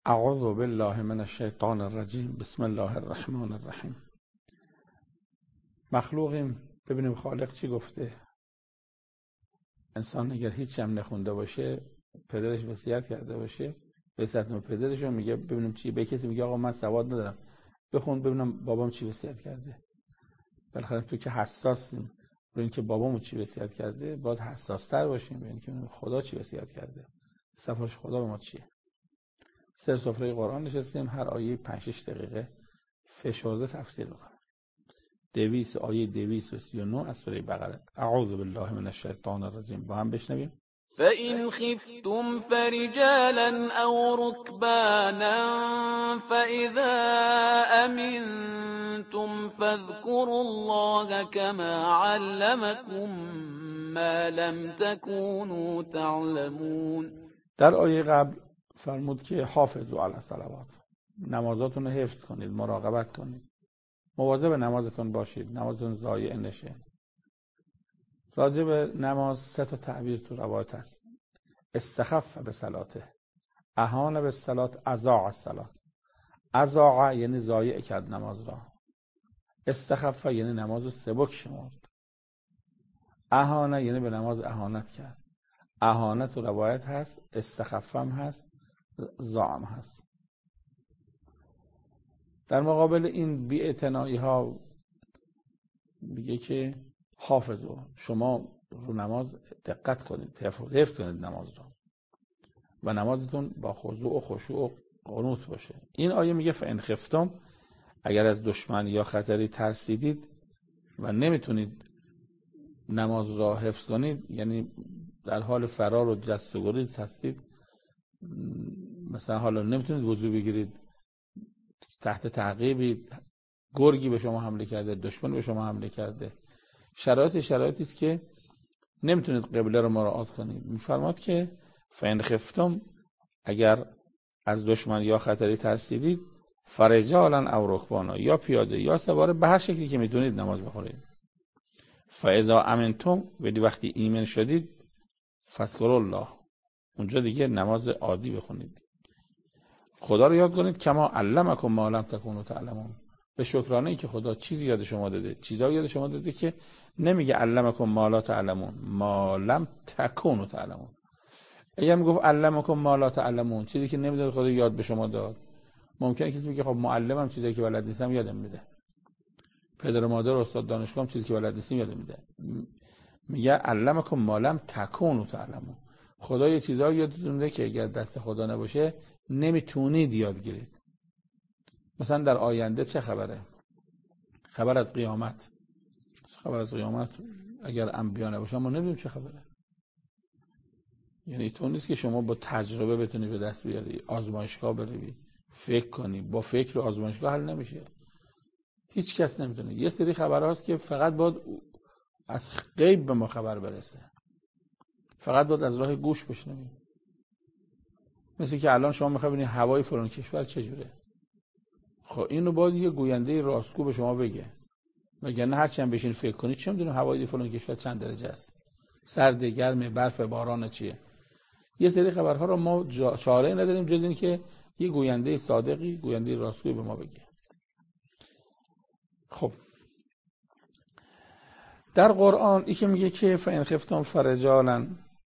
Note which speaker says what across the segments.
Speaker 1: اعوذ بالله من الشیطان الرجیم. بسم الله الرحمن الرحیم. مخلوقیم، ببینیم خالق چی گفته. انسان اگر هیچ هم نخونده باشه، پدرش وصیت کرده باشه، وصیت‌نامه پدرش رو میگه ببینیم چی. به کسی میگه آقا من سواد ندارم، بخون ببینم بابام چی وصیت کرده. بالاخره تو که حساسیم رو اینکه بابامو چی وصیت کرده، باید حساس‌تر باشیم ببینیم که خدا چی وصیت کرده، صفاش خدا به ما چیه. سر سفره قرآن نشستیم، هر آیه 5-6 دقیقه فشرده تفسیر می‌کنیم. 200 آیه 239 از سوره بقره. اعوذ بالله من الشیطان الرجیم. با هم بشنویم.
Speaker 2: فإن خفتم فرجالا أو ركبانا فإذا أمنتم فاذكروا الله كما علمكم ما لم تكونوا تعلمون.
Speaker 1: در آیه قبل فرمود که حافظوا علی الصلوات، نمازاتون رو حفظ کنید، مراقبت کنید، مواظب نمازتون باشید، نمازتون ضایع نشه. راجع به نماز 3 تا تعبیر تو روایت هست. استخف به صلاته، اهان به صلات، اضاع الصلات. اضاع یعنی ضایع کرد نماز را، استخف یعنی نماز رو سبک شمرد، اهان یعنی به نماز اهانت کرد. اهانت تو روایت هست، استخفم هست، ضاعم هست. در مقابل این بی‌اعتنایی ها میگه که حافظو، شما رو نماز دقت کنید، حفظ کنید نماز را و نمازتون با خضوع و خشوع و قنوت باشه. این آیه میگه فإن خفتم، اگر از دشمن یا خطری ترسیدید و نمیتونید نماز را حفظ کنید، یعنی در حال فرار و جست و گریز هستید، مثلا حالا نمیتونید وضو بگیرید، تحت تعقیبید، گرگی به شما حمله کرده، دشمن به شما حمله کرده، شرایطی است که نمیتونید قبله رو مراعات کنید. میفرماد که فإن خفتم، اگر از دشمن یا خطری ترسیدید، فرجالا او رکبانا، یا پیاده یا سواره، به هر شکلی که میتونید نماز بخونید. فاذا امنتم، وقتی ایمن شدید، فاذکروا الله، اونجا دیگه نماز عادی بخونید، خدا رو یاد کنید. کما علمکم ما لم تکونوا تعلمون، به شکرانه ای که خدا چیزی یاد شما داده، چیزایی یاد شما داده که نمیگه علمکم ما لا تعلمون، ما لم تکونوا تعلمون. اگر میگفت علمکم ما لا تعلمون، چیزی که نمیدونید خدا یاد به شما داد، ممکنه کسی میگه خب معلمم چیزایی که بلد نیستم یادم میده، پدر و مادر و استاد دانشگاهم چیزی که بلد نیستم یادم میده. میگه علمکم ما لم تکونوا تعلمون، خدا یه چیزایی یادتون میده که اگر دست خدا نباشه نمیتونید یاد گیرید. مثلا در آینده چه خبره؟ خبر از قیامت. خبر از قیامت اگر انبیا نباشن ما نمیدونیم چه خبره. یعنی تو نیست که شما با تجربه بتونی به دست بیاری، آزمایشگاه بروی، فکر کنی. با فکر و آزمایشگاه حل نمیشه. هیچ کس نمیتونه. یه سری خبرهاست که فقط باید از غیب به ما خبر برسه، فقط باید از راه گوش بشنویم. مثل که الان شما میخوای ببینی هوای فلان کشور چجوره، خب اینو باید یه گوینده راستگو به شما بگه، وگرنه هر چند بشین فکر کنید چه میدونم هوای فلان کشور چند درجه است، سرد، گرم، برف، باران چیه. یه سری خبرها رو ما چاره‌ای نداریم جز این که یه گوینده صادقی، گوینده راستگویی به ما بگه. خب در قرآن این که میگه که فإن خفتم فرجالا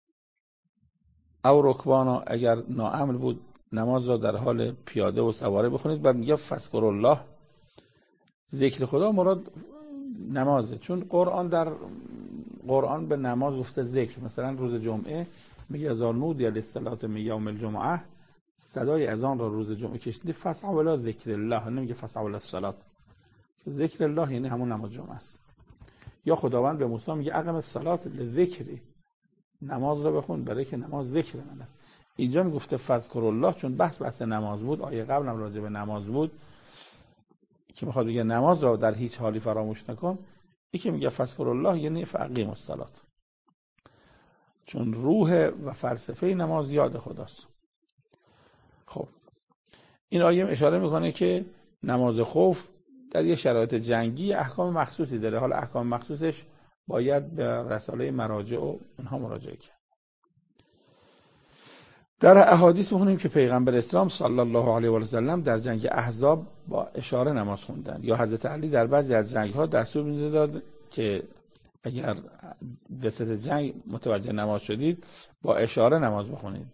Speaker 1: او رکبانا، اگر ناامن بود نماز را در حال پیاده و سواره بخونید. بعد میگه فاذکروا الله، ذکر خدا مراد نمازه، چون در قرآن به نماز گفته ذکر. مثلا روز جمعه میگه اذا نودی للصلاة من یوم الجمعه، صدای اذان را روز جمعه کشیدی، فاسعوا الی ذکر الله، نمیگه فاسعوا الی الصلاة. ذکر الله یعنی همون نماز جمعه است. یا خداوند به موسی میگه اقم الصلاة لذکری، نماز را بخون برای که نماز ذکر من است. اینجا میگفته فاذکروا الله چون بحث نماز بود. آیه قبل هم راجع به نماز بود که میخواد بگه نماز را در هیچ حالی فراموش نکن. این که میگه فاذکروا الله یعنی فاقیموا الصلاة، چون روح و فلسفه نماز یاد خداست. خب این آیه اشاره میکنه که نماز خوف در یه شرایط جنگی احکام مخصوصی داره. حالا احکام مخصوصش باید به رساله مراجع و اینها مراجعه کرد. در احادیث می‌خونیم که پیغمبر اسلام صلی الله علیه و سلم در جنگ احزاب با اشاره نماز خوندن، یا حضرت علی در بعضی از جنگ‌ها دستور می‌داد که اگر وسط جنگ متوجه نماز شدید با اشاره نماز بخونید.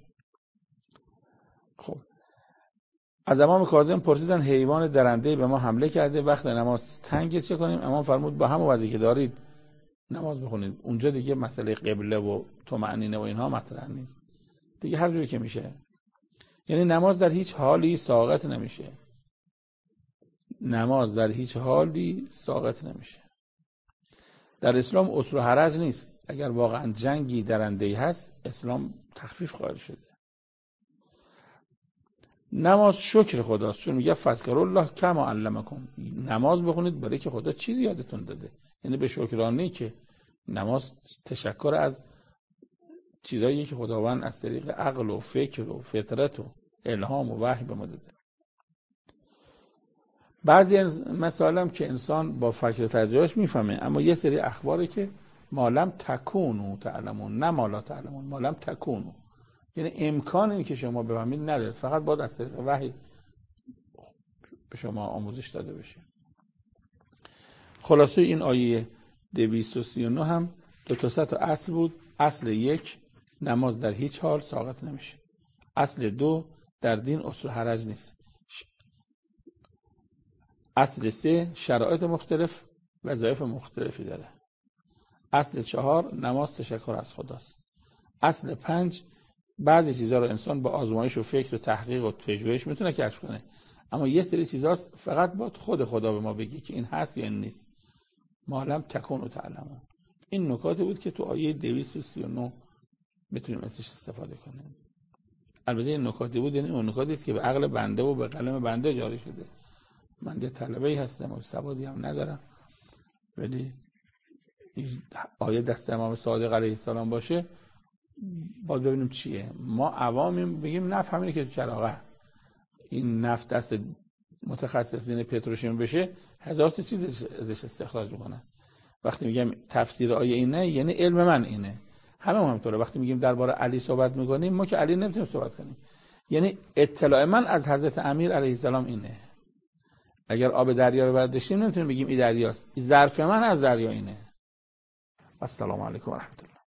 Speaker 1: خب از امام کاظم پرسیدن حیوان درنده‌ای به ما حمله کرده، وقت نماز تنگه چه کنیم؟ امام فرمود با همون وضعی که دارید نماز بخونید. اونجا دیگه مسئله قبله و طمأنینه و اینها مطرح نیست دیگه، هر جوری که میشه. یعنی نماز در هیچ حالی ساقط نمیشه، نماز در هیچ حالی ساقط نمیشه. در اسلام عسر و حرج نیست. اگر واقعا جنگی درنده‌ای هست اسلام تخفیف قائل شده. نماز شکر خداست، چون میگه فذکروا الله کما علمکم. نماز بخونید برای که خدا چیزی یادتون داده، یعنی به شکرانه‌ای که نماز تشکر از چیزایی که خداوند از طریق عقل و فکر و فطرت و الهام و وحی به ما داده. بعضی از مسائل که انسان با فکر و تجربهش میفهمه، اما یه سری اخباری که مالم تکونو تعلمون، نه مالا تعلمون، مالم تکونو، یعنی امکان این که شما بفهمید نداره، فقط باید از طریق وحی به شما آموزش داده بشه. خلاصه این آیه 239 هم دو تا اصل بود. اصل 1 نماز در هیچ حال ساقط نمیشه. اصل 2 در دین عسر و حرج نیست. اصل 3 شرایط مختلف وظایف مختلفی داره. اصل 4 نماز تشکر از خداست. اصل 5 بعضی چیزها رو انسان با آزمایش و فکر و تحقیق و پژوهش میتونه کشف کنه، اما یه سری چیزها فقط با خود خدا به ما بگه که این هست یا این نیست. معلم تکون و تعلمون. این نکاتی بود که تو آیه 239 میتونیم ازش استفاده کنیم. البته این نکاتی بود، یعنی اون نکاتی است که به عقل بنده و به قلم بنده جاری شده. من یه طلبه‌ای هستم و سوادی هم ندارم، ولی آیه دست امام صادق علیه السلام باشه باید ببینیم چیه. ما عوامیم بگیم نفهمینه که چراغه این نفت دست متخصصین پتروشیمی بشه هزار تا چیز ازش استخراج میکنن. وقتی میگم تفسیر آیه اینه یعنی علم من اینه، همه همینطوره. وقتی میگیم درباره علی صحبت میکنیم ما که علی نمیتونیم صحبت کنیم، یعنی اطلاع من از حضرت امیر علیه السلام اینه. اگر آب دریا رو برداشتیم نمیتونیم بگیم این دریاست، این ظرف من از دریا اینه. السلام علیکم و رحمت الله.